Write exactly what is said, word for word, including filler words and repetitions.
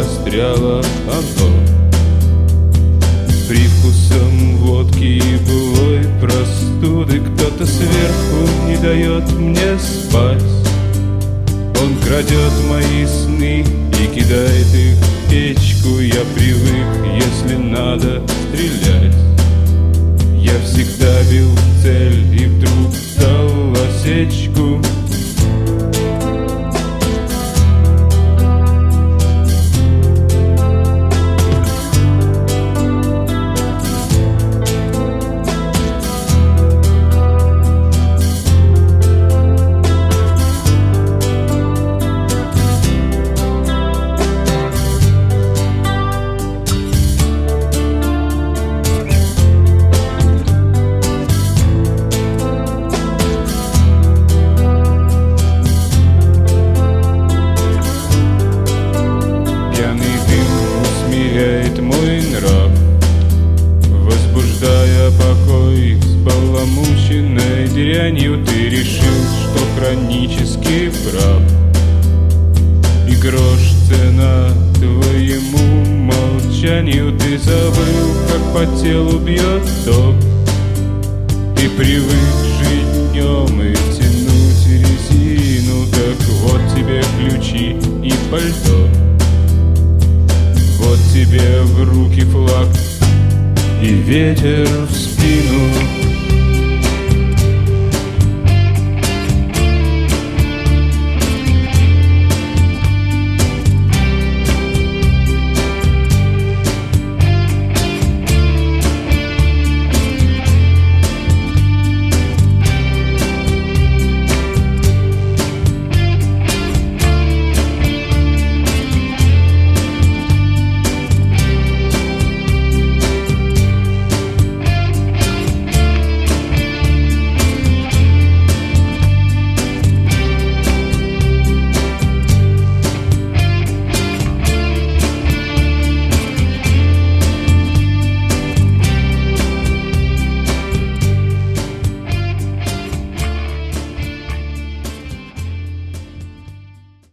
застряло оно с привкусом водки и былой простуды. Кто-то сверху не дает мне спать. Он крадет мои сны и кидает их в печку. Я привык, если надо стрелять. Я всегда бил в цель и вдруг дал осечку. Мой нрав, возбуждая покой с поломученной дрянью, ты решил, что хронически прав. И грош цена твоему молчанию. Ты забыл, как по телу бьет ток. Ты привык жить днем и тянуть резину. Так вот тебе ключи и пальто. Вот тебе в руки флаг и ветер в спину.